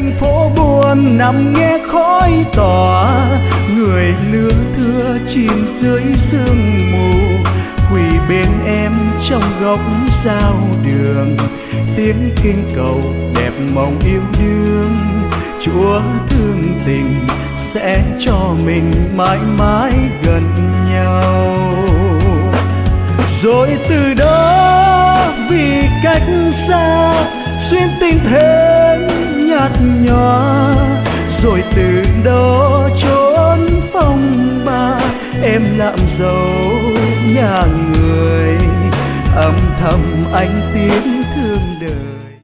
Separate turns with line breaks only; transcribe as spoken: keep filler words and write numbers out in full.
thành phố buồn nằm nghe khói tỏa, người lứa thưa chìm dưới sương mù, quỳ bên em trong góc giao đường, tiếng kinh cầu đẹp mong yêu đương. Chúa thương tình sẽ cho mình mãi mãi gần nhau. Rồi từ đó vì cách xa duyên tình thêm nhạt nhòa, rồi từ đó chốn phong ba em làm dấu nhà người, âm thầm anh tiếng